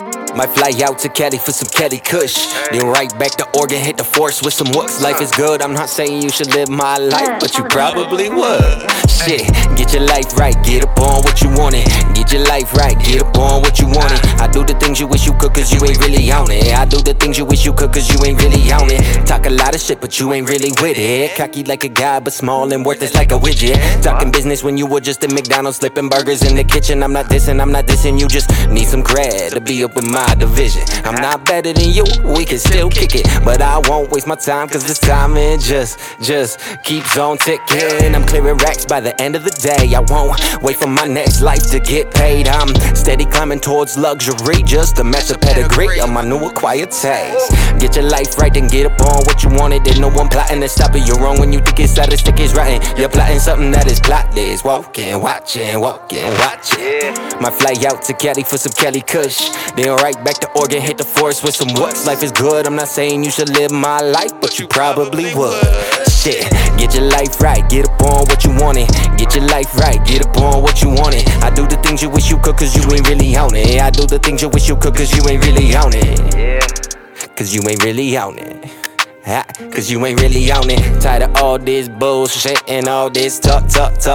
Might fly out to Cali for some Cali Kush, then right back to Oregon, hit the force with some whoops. Life is good, I'm not saying you should live my life, but you probably would. Shit, get your life right, get up on what you wanted. Get your life right, get up on what you wanted. I do the things you wish you could cause you ain't really on it. I do the things you wish you could cause you ain't really on it. Talk a lot of shit but you ain't really with it. Cocky like a guy but small and worthless like a widget. Talking business when you were just at McDonald's flipping burgers in the kitchen. I'm not dissing, you just need some cred to be up with my division. I'm not better than you, we can still kick it, but I won't waste my time cause this time it just keeps on ticking. I'm clearing racks by the end of the day. I won't wait for my next life to get paid. I'm steady climbing towards luxury just to match the pedigree of my new acquired taste. Get your life right and get up on what you wanted. There's no one plotting to stop it. You're wrong when you think it's out of stick is rotten. You're plotting something that is plotless. Walking, watching. Might fly out to Cali for some Cali Kush, then right back to Oregon, hit the forest with some whoops. Life is good, I'm not saying you should live my life, but you probably would. Shit, get your life right, get up on what you wanted. Get your life right, get up on what you wanted. I do the things you wish you could cause you ain't really on it. I do the things you wish you could cause you ain't really on it. Cause you ain't really on it. Cause you ain't really on it. Tired of all this bullshit and all this talking.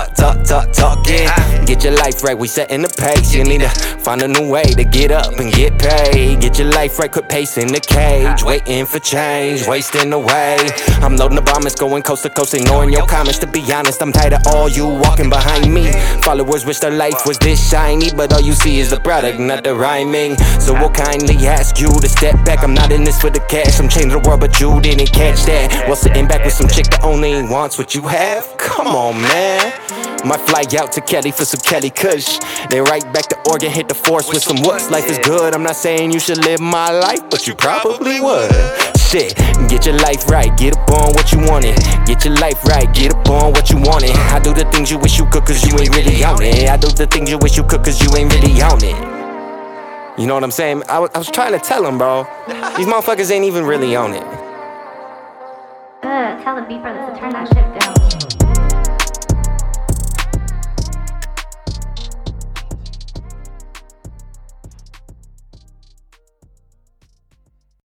Get your life right, we setting the pace. You need to find a new way to get up and get paid. Get your life right, quit pacing the cage, waiting for change, wasting away. I'm loading the bombers, going coast to coast, ignoring your comments. To be honest, I'm tired of all you walking behind me. Followers wish their life was this shiny, but all you see is the product, not the rhyming. So we'll kindly ask you to step back. I'm not in this for the cash, I'm changing the world, but you didn't catch that. While sitting back with some chick that only wants what you have. Come on, man. Might fly out to Cali for some Cali Kush, then right back to Oregon, hit the force with some whoops. Life is good, I'm not saying you should live my life, but you probably would. Shit, get your life right, get up on what you wanted. Get your life right, get up on what you wanted. I do the things you wish you could cause you ain't really on it. I do the things you wish you could cause you ain't really on it. You know what I'm saying? I was trying to tell them, bro. These motherfuckers ain't even really on it. Tell the beat brothers to turn that shit down.